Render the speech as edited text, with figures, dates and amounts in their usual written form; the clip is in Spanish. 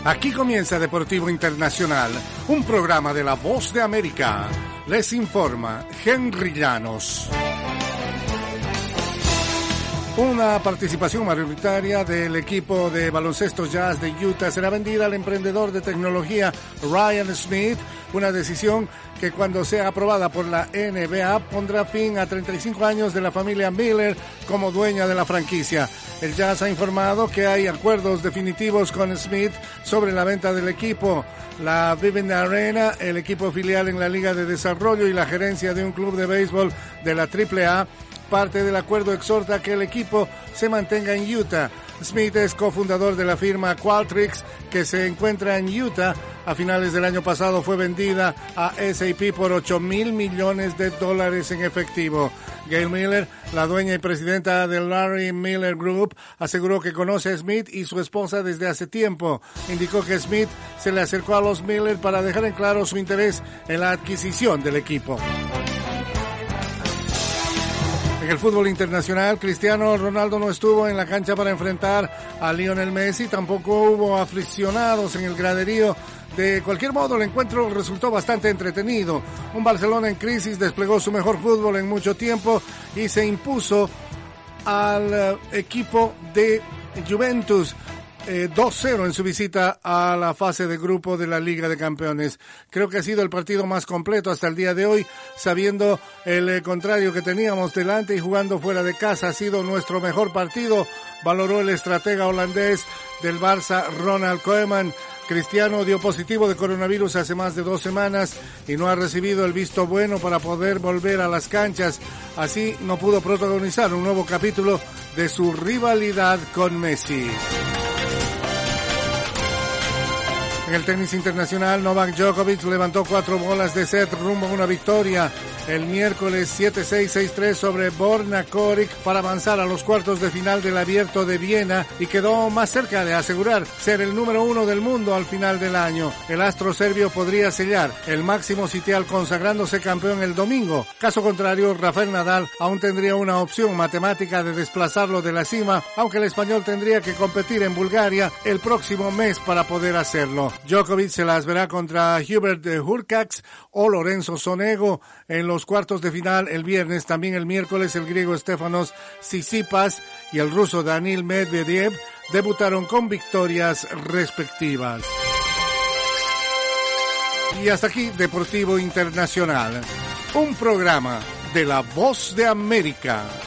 Aquí comienza Deportivo Internacional, un programa de La Voz de América. Les informa Henry Llanos. Una participación mayoritaria del equipo de baloncesto Jazz de Utah será vendida al emprendedor de tecnología Ryan Smith, una decisión que cuando sea aprobada por la NBA pondrá fin a 35 años de la familia Miller como dueña de la franquicia. El Jazz ha informado que hay acuerdos definitivos con Smith sobre la venta del equipo. La Vivint Arena, el equipo filial en la Liga de Desarrollo y la gerencia de un club de béisbol de la AAA, parte del acuerdo exhorta que el equipo se mantenga en Utah. Smith es cofundador de la firma Qualtrics, que se encuentra en Utah. A finales del año pasado fue vendida a SAP por $8,000 millones en efectivo. Gail Miller, la dueña y presidenta del Larry Miller Group, aseguró que conoce a Smith y su esposa desde hace tiempo. Indicó que Smith se le acercó a los Miller para dejar en claro su interés en la adquisición del equipo. En el fútbol internacional, Cristiano Ronaldo no estuvo en la cancha para enfrentar a Lionel Messi, tampoco hubo aficionados en el graderío. De cualquier modo, el encuentro resultó bastante entretenido. Un Barcelona en crisis desplegó su mejor fútbol en mucho tiempo y se impuso al equipo de Juventus 2-0 en su visita a la fase de grupo de la Liga de Campeones. Creo que ha sido el partido más completo hasta el día de hoy, sabiendo el contrario que teníamos delante y jugando fuera de casa. Ha sido nuestro mejor partido, valoró el estratega holandés del Barça, Ronald Koeman. Cristiano dio positivo de coronavirus hace más de 2 semanas y no ha recibido el visto bueno para poder volver a las canchas. Así no pudo protagonizar un nuevo capítulo de su rivalidad con Messi. En el tenis internacional, Novak Djokovic levantó 4 bolas de set rumbo a una victoria el miércoles 7-6, 6-3 sobre Borna Coric para avanzar a los cuartos de final del Abierto de Viena y quedó más cerca de asegurar ser el número 1 del mundo al final del año. El astro serbio podría sellar el máximo sitial consagrándose campeón el domingo. Caso contrario, Rafael Nadal aún tendría una opción matemática de desplazarlo de la cima, aunque el español tendría que competir en Bulgaria el próximo mes para poder hacerlo. Djokovic se las verá contra Hubert Hurkacz o Lorenzo Sonego en los cuartos de final el viernes. También el miércoles el griego Stefanos Tsitsipas y el ruso Daniil Medvedev debutaron con victorias respectivas. Y hasta aquí Deportivo Internacional, un programa de La Voz de América.